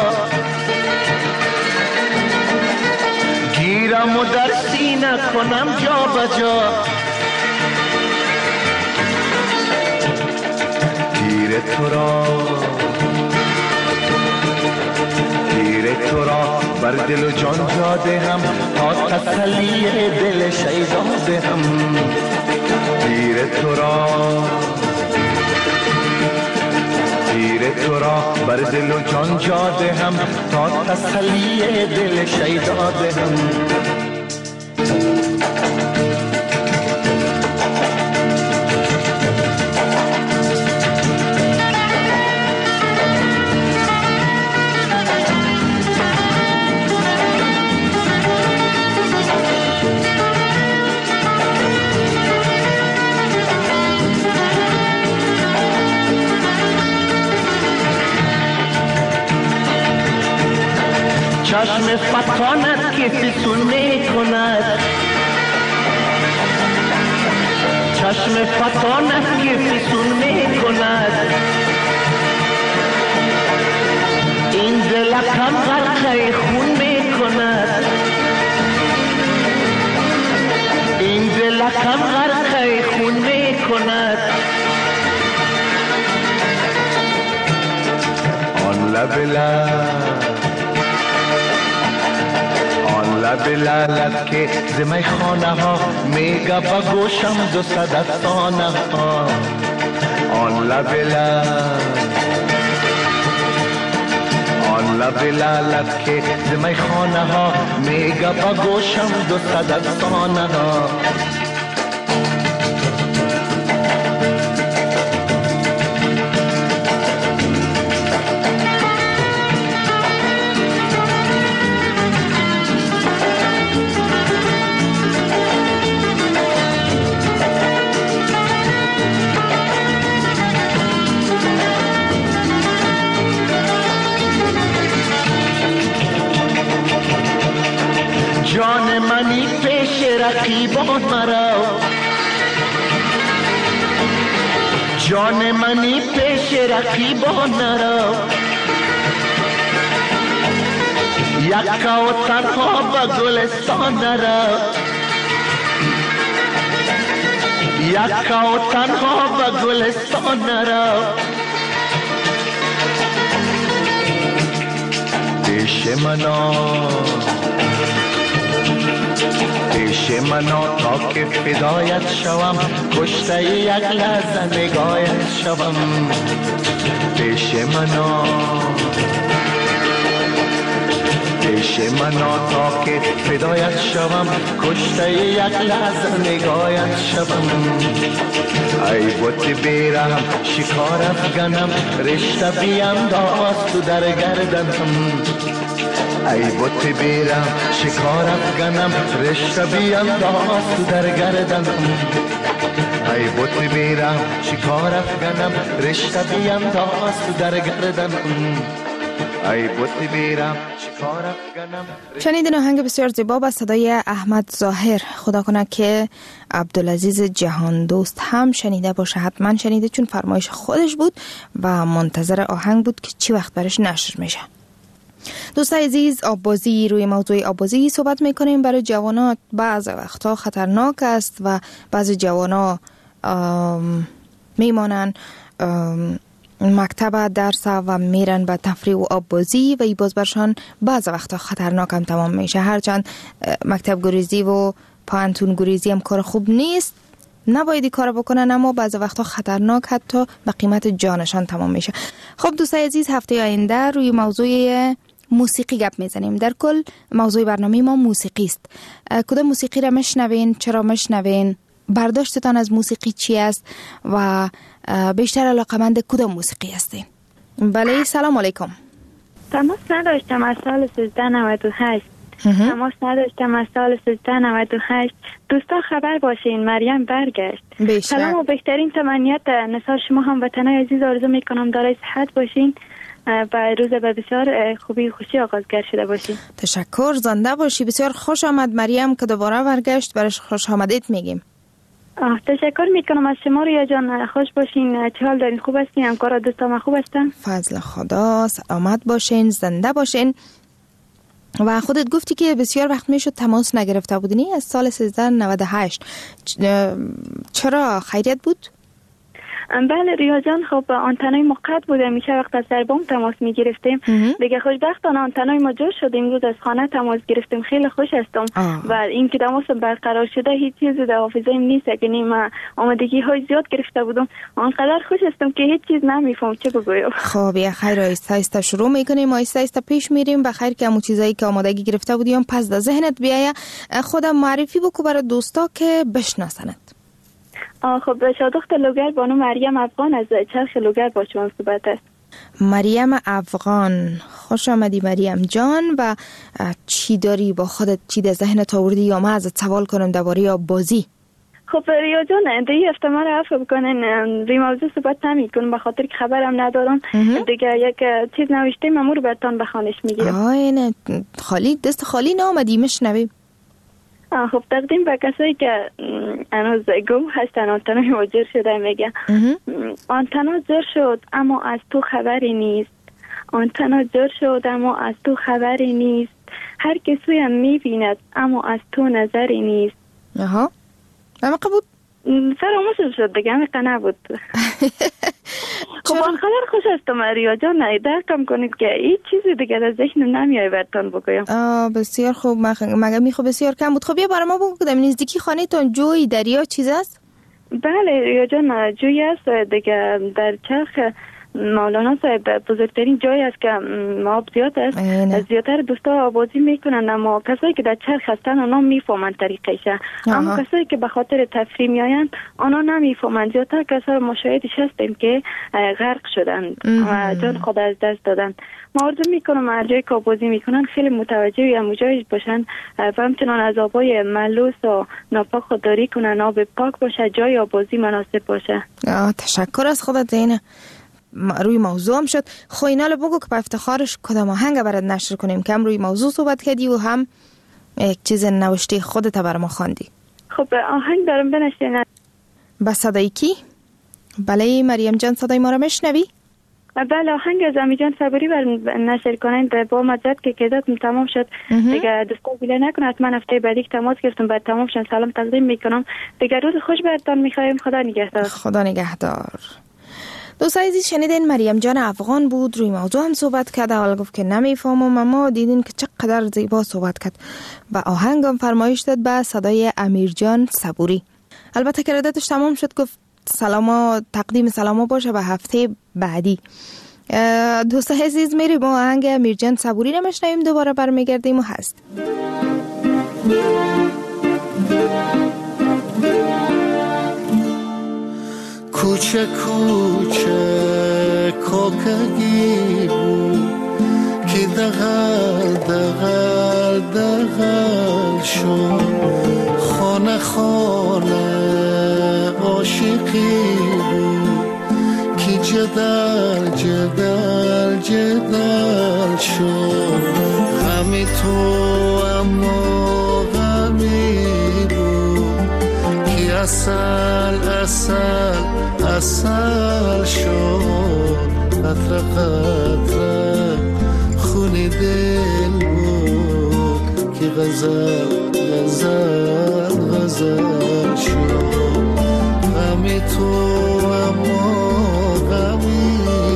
گیرم و در سینه کنم جا بجا تیر تو را بر دل و جان جا دهم تا تسلی دل شیدا دهم تیر تو را بر دل و جان جا دهم تا تسلی دل شیدا دهم چشم فتانت که فسون می کند چشم فتانت که فسون می کند این دلکم غرقه خون می کند این دلکم غرقه خون می کند آن لب لالت که زمی خانه ها میگه با گوشم 200 افسانه ها آن لب لالت که زمی خانه ها میگه با گوشم 200 افسانه ها جان منی پیش رقیبان مرو جان منی پیش رقیبان نرو یکا و تنها به گلستان نرو یکا و تنها به گلستان نرو پیش منا تا که فدایت شوم کشته یک لحظه نگاهت شوم پیش منا تا که فدایت شوم کشته یک لحظه نگاهت شوم ای بت بیرم شکار افگنم رشته بیانداز تو در گردنم ای بت بیرم شکار افگنم رشته بیانداز تو در گردنم ای بت بیرم شکار افگنم رشته بیانداز تو در گردنم ای بت بیرم شکار افگنم.
شنیدین آهنگ بسیار زیبا با صدای احمد ظاهر. خدا کنه که عبدالعزیز جهان دوست هم شنیده باشه، حتما شنیده چون فرمایش خودش بود و منتظر آهنگ بود که چی وقت برش نشر میشه. دوستای عزیز، آببازی، روی موضوع آببازی صحبت میکنیم. برای جوانات بعض وقتا خطرناک است و بعض جوانا میمانن مکتب درس و میرن به تفریح و آب بازی و ای باز برشان بعض وقتا خطرناک هم تمام میشه. هرچند مکتب گریزی و پانتون گریزی هم کار خوب نیست، نباید کار بکنن، اما بعض وقتا خطرناک حتی به قیمت جانشان تمام میشه. خب دوستای عزیز، هفته آینده روی موضوع موسیقی گپ میزنیم. در کل موضوع برنامه ما موسیقی است. کدام موسیقی را مشنوین؟ چرا مشنوین؟ برداشتتان از موسیقی چی است و بیشتر علاقمند کدام موسیقی هستین؟ بله، سلام علیکم.
تماس نداشتم از سال 1398. تماس نداشتم از سال 1398. دوستا خبر باشین، مریم برگشت. سلام و بهترین تمنیات نثار شما هم وطنای عزیز آرزو میکنم دارای صحت باشین و روز به بسیار خوبی خوشی آغازگر شده باشین.
تشکر، زنده باشی. بسیار خوش آمد مریم که دوباره برگشت، برش خوش آمدید میگیم.
تشکر میکنم از شما ریا جان. خوش باشین، چه حال دارین؟ خوب هستین؟ همکارا دوستام خوب هستن؟
فضل خدا، سلامت باشین، زنده باشین. و خودت گفتی که بسیار وقت میشد تماس نگرفته بودنی از سال 1398. چرا؟ خیریت بود؟
بله ریا جان، خب آنتنای ما قطع بوده، میشه وقت از سربام تماس میگرفتیم دیگه. خوشبختانه آنتنای ما جور شد، امروز از خانه تماس گرفتیم، خیلی خوش هستم. و این که تماس برقرار شده هیچ چیز در حافظه‌ام نیست، یعنی من آمادگی های زیاد گرفته بودم، آنقدر خوش هستم که هیچ چیز نمیفهم چه بگویم.
خب یا خیر، آیسته آیسته شروع میکنیم، آیسته آیسته پیش میریم. بخیر که همون چیزایی که آمادگی گرفته بودیم پس در ذهنت بیاید. خودم معرفی بکو برای دوستا که بشناسنت.
خب شادخت لوگر بانو مریم افغان از چرخ لوگر با شما صحبت است.
مریم افغان، خوش آمدی مریم جان. و چی داری با خودت، چی در ذهنت آوردی یا من ازت سوال کنم درباره بازی؟
خب ریا جان، دیگه هفته ما رو عفو بکنن، روی موضوع صحبت نمی کنم به خاطر که خبرم ندارم. دیگه یک چیز نوشتیم امور برتان بخوانش میگیرم.
نه خالی، دست خالی نامدی، مشنویم.
خب تقدیم به کسایی که هنوز گم هستن آنتنای ما جور شده میگه. آنتنا جور شد اما از تو خبری نیست، آنتنا جور شد اما از تو خبری نیست، هر کسویم میبیند اما از تو نظری نیست.
همه بود؟
فراموش شد دیگه، همه قناه بود. خب آنقدر خوش هستم ریا جان، درکم کنید که هیچ چیزی دیگه در ذهنم نمیای برتان بگویم.
بسیار خوب، مگه میخوام بسیار کم بود. خب یه برای ما بگو که در نزدیکی خانه تون جوی دریا چیز است؟
بله ریا جان، جوی است دیگه در چرخ مولانا صاحب، بزرگترین جایی است که آب زیاد است. زیادتر دوستا بازی میکنن، اما کسایی که در چرخ هستن اونا میفهمن طریقشه، اما کسایی که به خاطر تفریح میاین اونا نمیفهمن. زیادتر کسا ما شاهدش هستیم که غرق شدن و جان خود از دست دادن. ما آرزو میکنم هر جایی که بازی میکنن خیلی متوجه یا مجاهد باشن و همچنان از آبای ملوث و ناپاک خودداری کنن، آب پاک باشه، جای بازی مناسب باشه.
تشکر از خودت زینه. روی موضوع هم شد. خوینال بگو که به افتخارش کدام آهنگ برات نشر کنیم که هم روی موضوع صحبت کردی و هم یک چیز نوشته خودت بر ما خواندی.
خب آهنگ دارم بنشین.
با صدای کی؟ بله مریم جان، صدای ما رو میشنوی؟
بله آهنگ از امی جان صبوری بر نشر کنند. با مجد که کداتم تمام شد دیگه، دوستا گله نکنه، حتما هفته بعدی که تماس گرفتم بعد تمام شد سلام تقدیم میکنم دیگه. روز خوش براتون میخوایم. خدا نگهدار.
خدا نگهدار. دوستای عزیز، شنیدین مریم جان افغان بود، روی موضوع هم صحبت کرد. اول گفت که نمیفهمم، اما دیدین که چقدر زیبا صحبت کرد و آهنگم فرمایش داد به صدای امیر جان صبوری. البته که ردتش تمام شد گفت سلاما، تقدیم سلاما باشه به هفته بعدی. دوستای عزیز میریم با آهنگ امیر جان صبوری رو میشنویم، دوباره برمیگردیم و هست.
کوچه کوچه کوکگی بود که دغل دغل دغل شد، خانه خانه عاشقی بود که جدل جدل جدل شد. غمی تو اما غمی بود که اصل اصل اصل شد. قطره قطره خونی دل بود که غزل غزل غزل شد. غمی تو اما غمی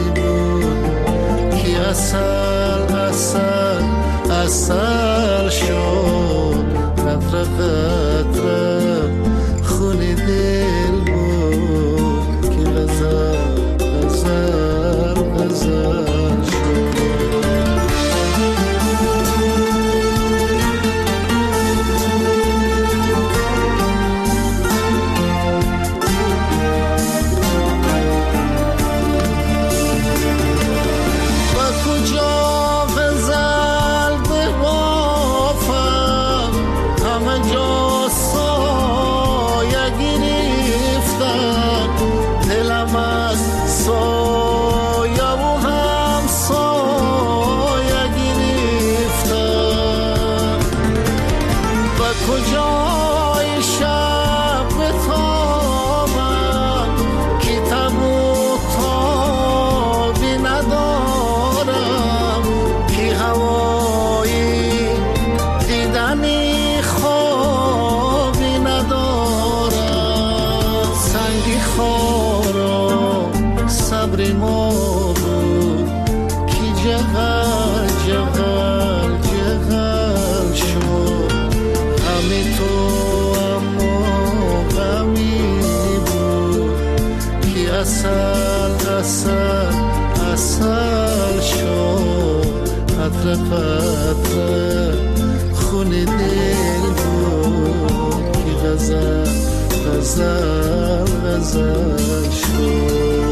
خورا صبر ما بود کی جغل جغل جغل شد همه تو اما غمی بود کی اصل اصل اصل شد قطره قطره خون دل بود کی غزل غزل غزل شد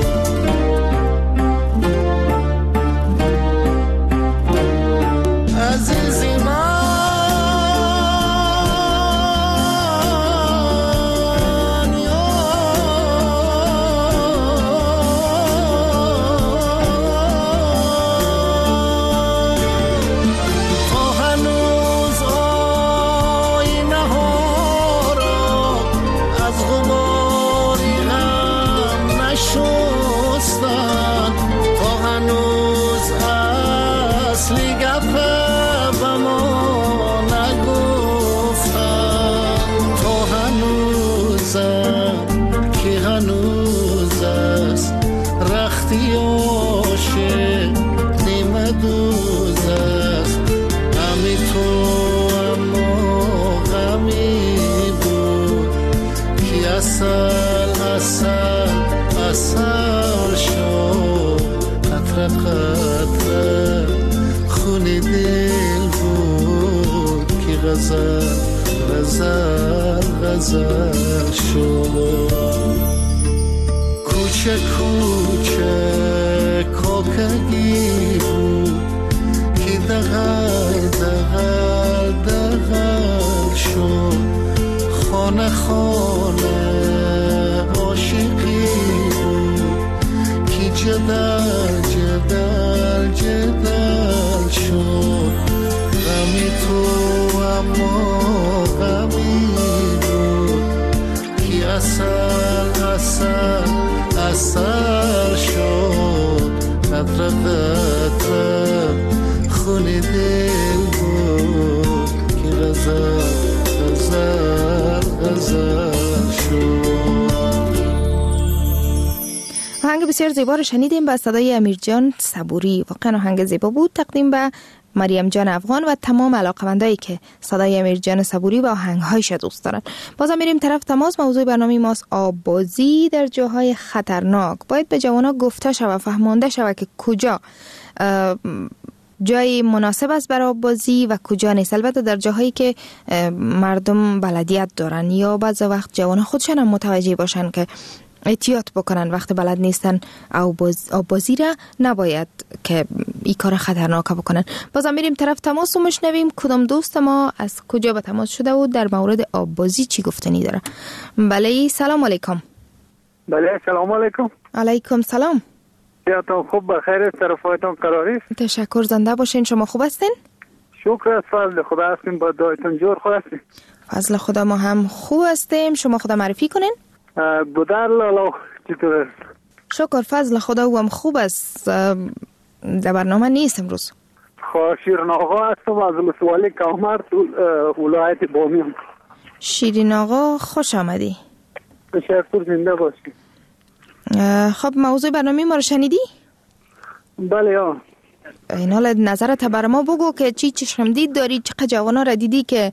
عزیزی من یا تا هنوز آینه ها را از غباری غم نشستن تا هنوز اصلی گفه به ما نگفتن تا هنوزم که هنوز است رختی عاشق نیمه دوز است غمی تو اما غمی بود که اصل اصل اصل شد قطره قطره خون دل بود که غزل غزل غزل شد کوچه کوچه کاکگی بود که دغل دغل دغل شد خانه خانه عاشقی بود که جدل جدل جدل شد غمی تو اما غمی بود که اصل اصل اصل شد قطره قطره خون دل بود که غزل غزل غزل شد.
آهنگ بسیار زیبا رو شنیدیم با صدای امیرجان صبوری. واقعا آهنگ زیبا بود. تقدیم به مریم جان افغان و تمام علاقه‌مندایی که صدای امیرجان صبوری و آهنگ‌هایش دوست دارن. بازم میریم طرف تماس. موضوع برنامه ماست آب‌بازی در جاهای خطرناک. باید به جوان‌ها گفته شود، فهمانده شود که کجا جای مناسب است برای آب‌بازی و کجا نیست. البته در جاهایی که مردم بلدیت دارن یا بعض وقت جوان‌ها خودشون هم متوجه باشن که احتیاط بکنن وقت بلد نیستن آب‌بازی را نباید که این کار خطرناک بکنن. بازم میریم طرف تماس و مشنویم کدام دوست ما از کجا به تماس شده و در مورد آب‌بازی چی گفتنی داره. بله سلام علیکم.
بله سلام علیکم.
علیکم سلام.
یاتون خوب بخیر، طرفایتون قراری؟
تشکر، زنده باشین. شما خوب هستین؟
شکر از فضل خدا هستیم، با دعایتون جور خوب هستیم.
فضل خدا ما هم خوب هستیم. شما خدا معرفی کنین.
بودر لالا چطور است؟
شکر فضل خدا او هم خوب است. در برنامه نیست امروز.
شیرین آقا هستم از ولسوالی کامر ولایت بامیان.
شیرین آقا خوش آمدی.
تشکر، زنده باشی.
خب موضوع برنامه ما رو شنیدی؟
بله یا
این حال نظرت بر ما بگو که چی چشمدید داری، چقدر جوانا را دیدی که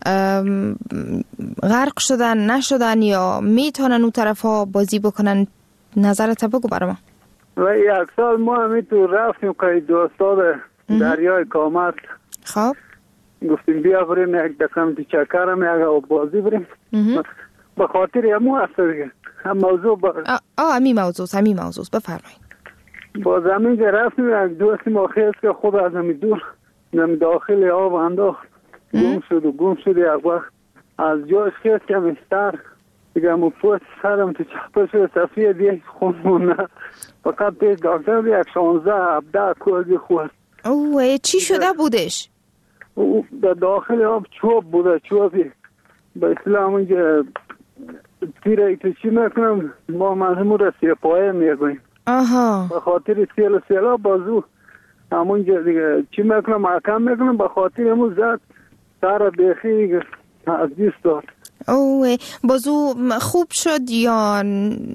غرق شدن نشدن یا میتونن اون طرف ها بازی بکنن. نظرت بگو بر ما.
و یک سال ما همی تو رفتیم که دوستاد دریای کامت.
خب
گفتیم بیا بریم یک دکم تی چکرم یک بازی بریم. به خاطر همو هست دیگه هم موضوع
امی موضوع بفرمایید.
با زمین که رفتیم یک دوست ما خیلی که خود از همی دور نمی داخل آب انداخت گم شد یک وقت از جاش خیلی کمیستر دیگه همون پوست سرم تو چپه شد صفیه دیگه خونمونه فقط پیش دکتر یک 16-17 کوزی خورد.
اوه چی شده بودش؟
در داخل آب چوب بوده، چوبی به اسلام اونجا تیره که چی میکنم ما مزمون را سیپایه میگویم. به خاطر سیلا بازو همونجا دیگه چی میکنم حکم میکنم به خاطر همون زد سر بیخی از دیست داد.
اوه بازو خوب شد یا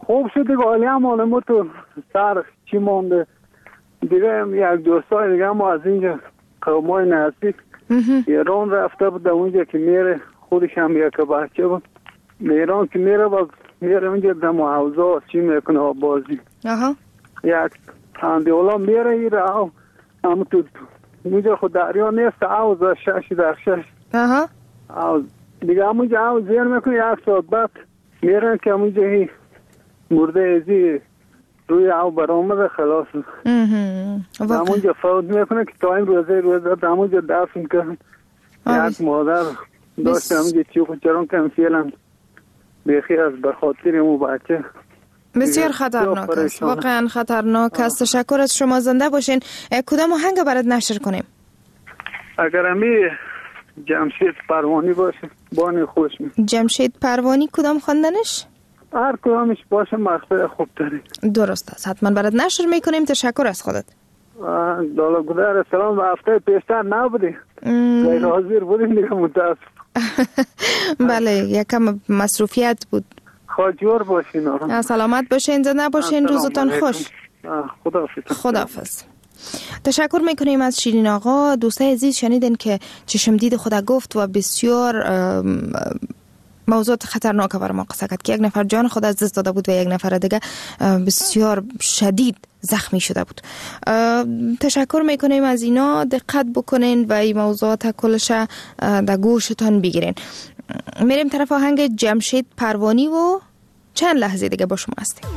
خوب شد دیگه حالی هم ما تو سر چی مونده دیگه یک دوستای دیگه ما از اینجا قومای نزدیک ایران رفته بود اونجا که میره خودش هم یک بچه بود ایران که میره باز میره اونجا در محوزه چی میکنه بازی یک اندیولا میره ایره او اما تو اونجا خود دریا نیست او در 6 او دیگه اونجا او زیر میکنه یک ساعت بعد میرن که اونجا هی مرده ازی روی او برآمده خلاص اونجا فوت میکنه که تا این روزه اونجا دفن کنه یک مادر داشت اونجا چی خود چران کنم فیلم بیخی از بخاطر امو بچه
بسیار خطرناک است، واقعا خطرناک است. تشکر از شما، زنده باشین. کدام آهنگ برات نشر کنیم؟
اگر امی جمشید پروانی باشه بانی خوش می.
جمشید پروانی کدام خواندنش؟
هر کدامش باشه مقصد خوب داری.
درست است، حتما برات نشر میکنیم. تشکر از خودت.
دالا گذار سلام به هفته پیشتر نبودی غیر حاضر بودیم دیگه متاسف.
بله یکم مصروفیت بود.
خواجور باشین.
سلامت باشین، زنده باشین، روزتان خوش.
خداحافظ.
تشکر میکنیم از شیرین آقا. دوستای عزیز شنیدن که چشم دید خدا گفت و بسیار موضوعات خطرناک بر ما قصه کرد که یک نفر جان خود از دست داده بود و یک نفر دیگه بسیار شدید زخمی شده بود. تشکر میکنیم از اینا. دقت بکنین و این موضوعات کلش در گوشتان بگیرین. میریم طرف آهنگ جمشید پروانی و چند لحظه دیگه با شما هستیم.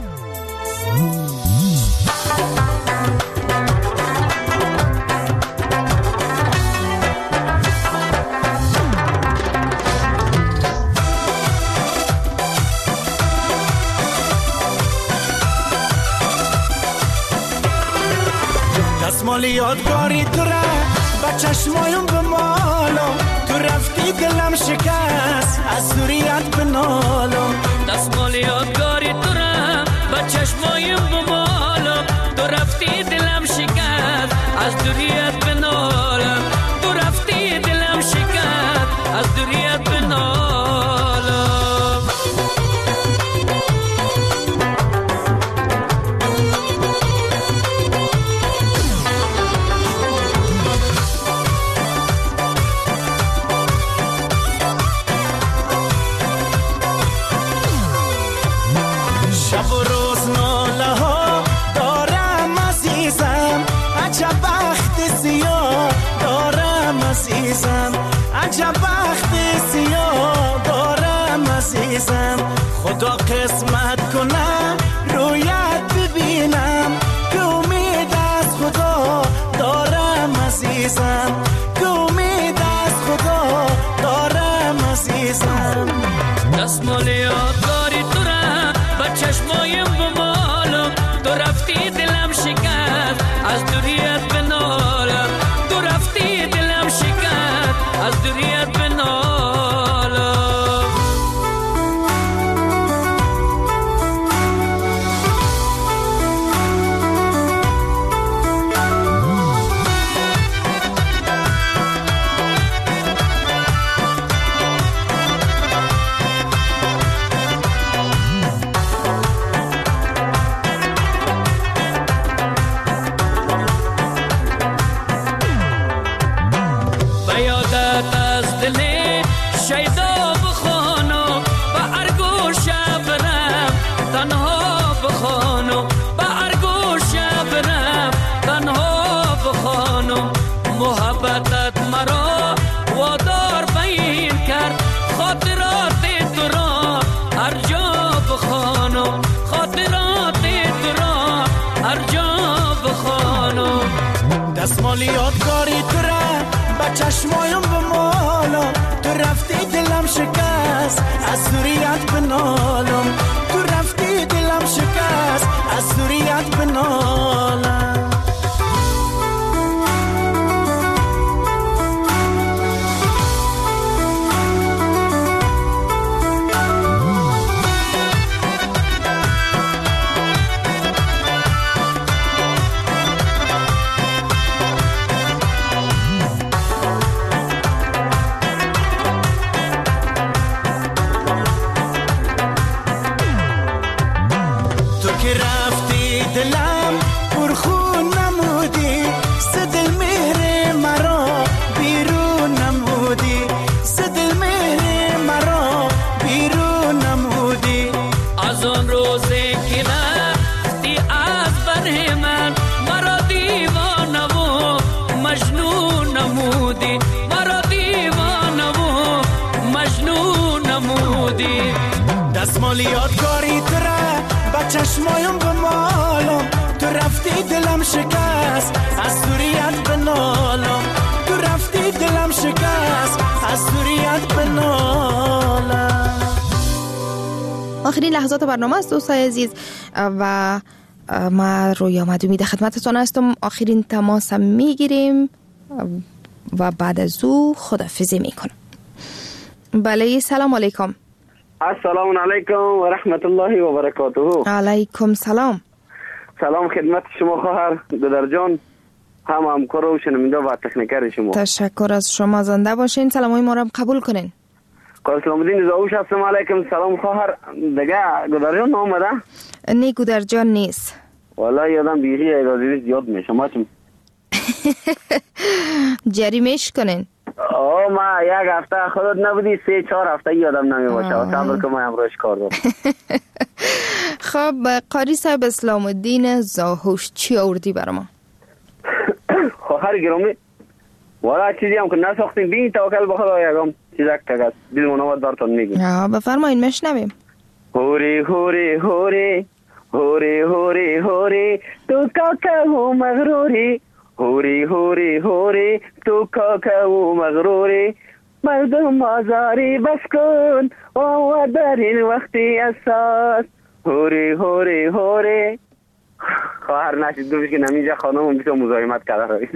دستمال یادگاری تو را با چشمایم بمالو، تو رفتی دلم شکست از دوریت بنالو.
دستمال یادگاری تو را با چشمایم بمالو، تو رفتی دلم شکست از دوریت بنالو. تو رفتی دلم شکست از دوریت بنالو.
شب و روز ناله ها دارم عزیزم، عجب بخت سیاه دارم عزیزم، عجب بخت سیاه دارم عزیزم. خدا قسمت کنم رویت ببینم، که امید از خدا دارم عزیزم، که امید از خدا دارم عزیزم.
دستمال یادگاری تو را با چشمایم بمالو، تو رفتی دلم شکست از دوریت بنالم. تو رفتی دلم شکست از دوریت بنالم.
یادگاری تره با چشمایم بمالم تو رفتی دلم شکست از دوریت بنالم تو رفتی دلم شکست از دوریت بنالم.
آخرین لحظات برنامه است دوستای عزیز و ما رویا مدومی در خدمتتون هستم. آخرین تماس میگیریم و بعد از او خداحافظی میکنم. بله سلام علیکم.
السلام علیکم و رحمت الله و برکاته.
علیکم سلام.
سلام خدمت شما خواهر ددر جان، همکار و شنونده و تکنیکر شما.
تشکر از شما، زنده باشین. سلامای ما را قبول کنین.
سلام الدین زاوش. السلام علیکم. سلام خواهر. دیگه گودر جان آمده؟
نه گودر جان نیست.
والله یادم بیخی اجازه زیاد میشه ما چون
جریمهش کنین.
ما یک هفته خودت نبودی 3-4 هفته یادم نمیباشه. صبر کن ما امروز کار دارم.
خب قاری صاحب اسلام الدین زاهوش چی آوردی برای ما؟
خواهر گرامی والا چیزی هم که نساختیم بین توکل به خدا یکم چیزک تگست دل منوات براتون میگیم.
بفرمایین مشنویم.
هوری هوری هوری هوری هوری هوری تو کاکا و مغروری هوری هوری هوری تو کاکا و مغروری مردم آزاری بس کن و در این وقتی اساس هوری هوری هوری. خواهر نشید دوش که نمیجا خانم بیتو مزاحمت کرده روی.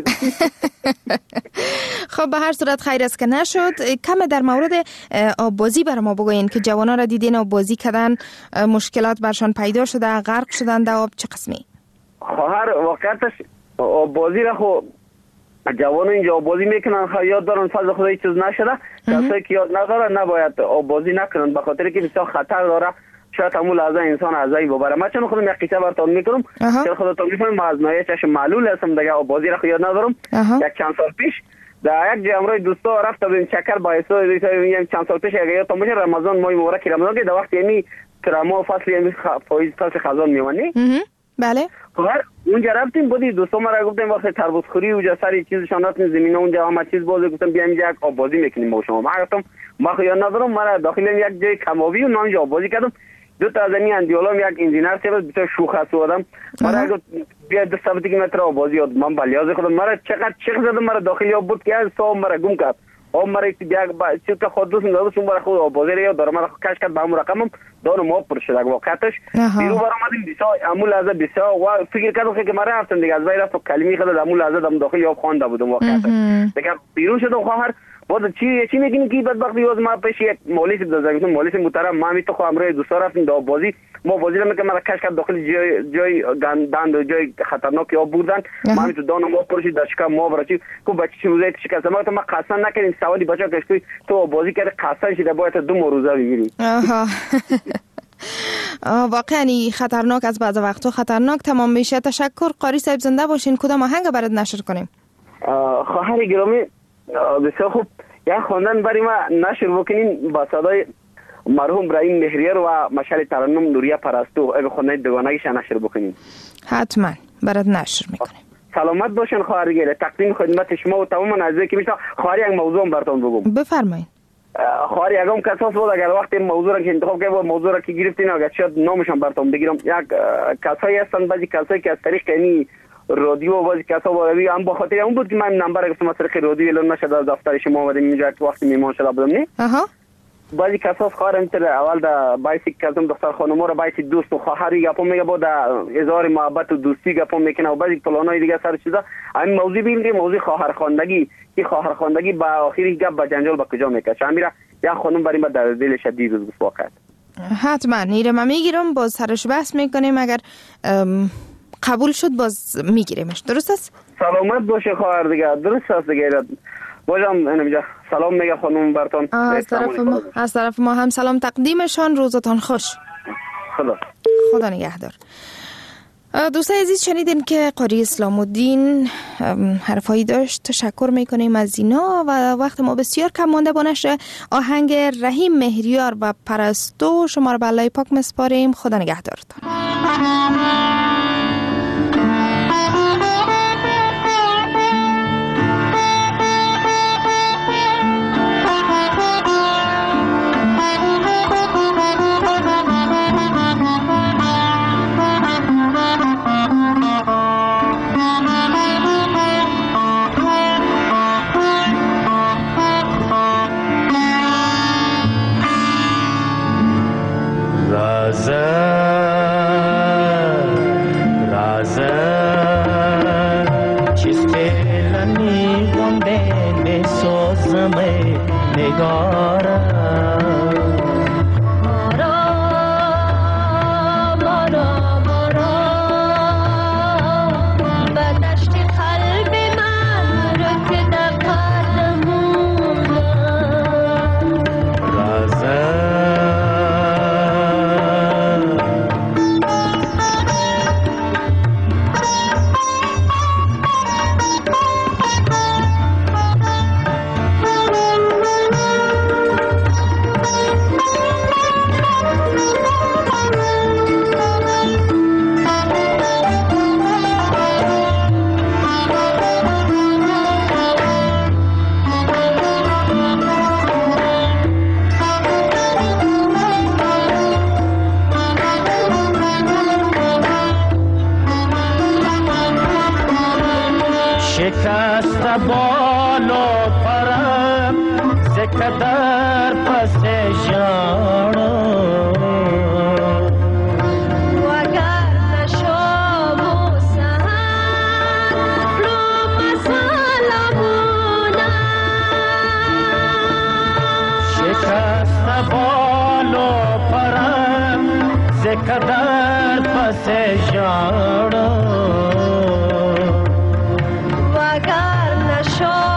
خب به هر صورت خیر است که نشد. کم در مورد آببازی بر ما بگوین که جوانا را دیدین آببازی کردن، مشکلات برشان پیدا شده، غرق شدن در آب، چه قسمی؟
خواهر واقعتش آببازی را خو جوانا اینجا آببازی میکنن، یاد دارن فضل خدا هیچ چیز نشده. کسایی که یاد ندارن نباید آببازی نکنن به خاطر که بسیار خطر داره. شاید همون لحظه انسان ازایی ببره. من چون خودم یک قصه براتون میکنم که خودتون میفهمید. ما از ناحیه چشم معلول هستم دیگه آببازی را یاد ندارم. یک چند سال پیش در یک جمعه دوستا رفت به چکر با اسو یک چند سال پیش اگه یادتون باشه رمضان ماه مبارک رمضان که در وقت یعنی ترما فصل یعنی فایز فصل خزان میمونی.
بله.
خب اونجا رفتیم بودی دوستا ما را گفتیم وقت تربوز خوری اونجا سری چیزشان رفتیم زمین اونجا همه چیز بازی گفتم بیایم یک آببازی میکنیم با شما. ما گفتم ما یاد ندارم. ما داخل یک جای کماوی و اونجا آببازی کردم. دو تا از این اندیولام یک انجینر سیبت بسیار شوخ است آدم. مرا گفت بیا 200 کیلومتر آببازی یاد من بلیاز خودم مرا چقدر چیخ زدم. مرا داخلی آب بود که از صاحب مرا گم کرد. آب مرا بیا چیز که خود دوست نداشتم برای خود آببازی را یاد دارم. مرا کش کرد به همون رقمم دانم آب پر شد. واقعتش بیرو برآمدیم بسیار همون لحظه بسیار و فکر کردم که مرا رفتم دیگه از بین رفت کلمی خود همون لحظه دم داخلی آب خوانده بودم. واقعتش دیگه بیرون شدم. خواهر بود چی میگین کی بدبختی از ما پیش یک مالیس دادن مالیس محترم ما می تو خو امروز دوستا رفتیم دو بازی ما بازی رو میگم مرا کش کرد داخل جای گندان جای خطرناکی آب بودن. ما می تو دانم آب پرشید داشکا ما برای کو بچه چی روزه شکست ما قسم نکنیم سوالی بچا کشکی تو بازی کرد قسم شده باید 2 روزه بگیری.
واقعا خطرناک از بعض وقتا خطرناک تمام میشه. تشکر قاری صاحب، زنده باشین. کدام آهنگ برات نشر کنیم؟
خواهر گرامی بسیار خوب یک خواندن برای ما نشر بکنین با صدای مرحوم ابراهیم مهریار و مشعل ترنم نوریه پرستو. اگه خواندن دوگانگیش نشر بکنین
حتما برات نشر میکنیم.
سلامت باشین خواهر گله. تقدیم خدمت شما و تمام نازنین که میشه. خواهر یک موضوع براتون بگم.
بفرمایید.
خواهر یکم کساس بود اگر وقتی موضوع را که انتخاب کردید موضوع را که گرفتین اگر شاید نامشون براتون بگیرم. یک کسایی هستن بعضی کسایی که از طریق یعنی رادیو و بعضی کسا وارد هم با خاطر اون بود که من نمبر گفتم از طریق رادیو اعلان نشد از دفتر شما اومدم اینجا وقتی میمان شده بودم. نه بعضی کسا خواهرم تر اول دا بایسی کردم دختر خانوما را بایسی دوست و خواهری گپا میگه با دا اظهار محبت و دوستی گپا میکنه و بعضی پلانای دیگه سر چیزا. همین موضوع ببینید موضوع خواهرخواندگی که خواهرخواندگی با آخری گپ با جنجال با کجا میکشه. شمیرا یا خانم برای ما در دل شدید روز واقعا
حتما نیره من میگیرم باز سرش بحث میکنیم. اگر قبول شد باز میگیریمش. درست است؟
سلامت باشه خواهر دیگه. درست است دیگه. بازم اینجا سلام میگه خانم براتون.
از طرف ما هم سلام تقدیمشان. روزتان خوش. خدا نگهدار. دوستان عزیز شنیدین که قاری اسلام الدین حرفایی داشت. تشکر میکنیم از اینا و وقت ما بسیار کم مانده با نشر آهنگ رحیم مهریار و پرستو شما رو به الله پاک مسپاریم. خدا نگهدارتان.
نگارم شکست بال و پرم زکدر پس جانم
وگر نشام و سهر رو مسلمونم
شکست بال و پرم زکدر پس جانم
وگر نشام